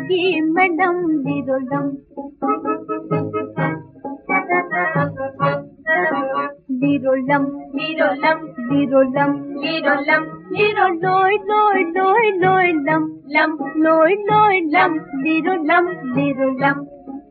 लगी मैं लम लिरो लम लिरो लम लिरो लम लिरो लम लिरो लम लिरो लोय लोय लोय लोय लम लम लोय लोय लम लिरो लम लिरो लम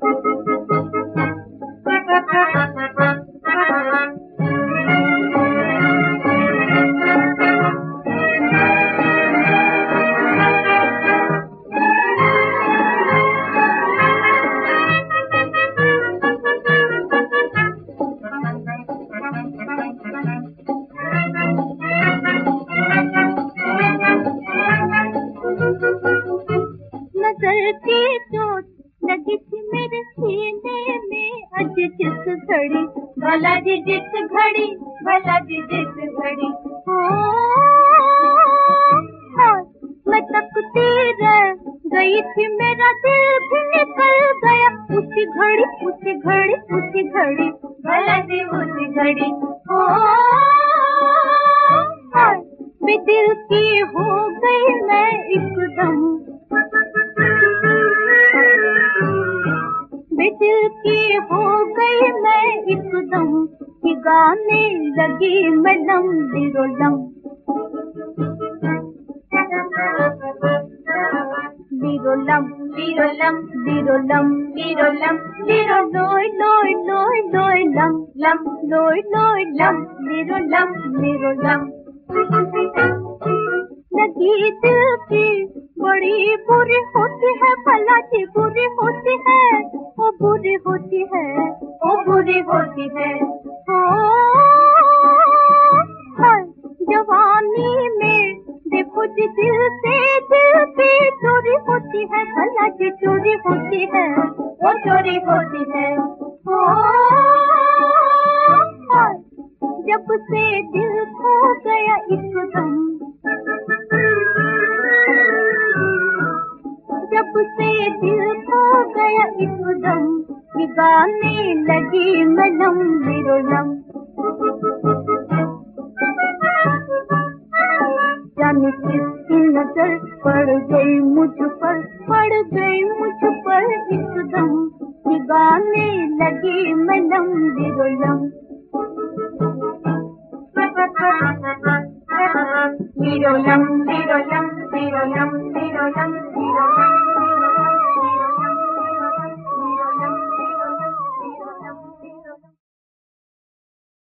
नजर की चोट लगी थी मेरे सीने में आज जिस घड़ी भला जी जिस घड़ी भला जी जिस घड़ी हो मैं तकती रह गई थी मेरा दिल भी निकल गया उसी घड़ी उसी घड़ी उसी घड़ी भला जी उसी घड़ी हो दिल की हो गई मैं एकदम दिल की हो गई मैं एकदम कि गाने लगी मैं लम लिरो लम लिरो लम लिरो लम लिरो लम लिरो लम लिरो लोय लोय लोय लोय लम लम लोय लोय लम लिरो लम लिरो लम लगी दिल की बड़ी बुरी होती है भला जी बुरी होती है वो बुरी होती है वो बुरी होती है ओ जवानी में देखो जी दिल से दिल की चोरी होती है भला जी चोरी होती है वो चोरी होती है ओ जब से दिल खो गया एकदम जब से दिल खो गया एकदम कि गाने लगी मैं लम लिरो लम जाने किसकी नजर पड़ गई मुझ पर एकदम कि गाने लगी मैं लम लिरो लम लिरो लम लिरो लम लिरो लम लिरो लम लिरो लम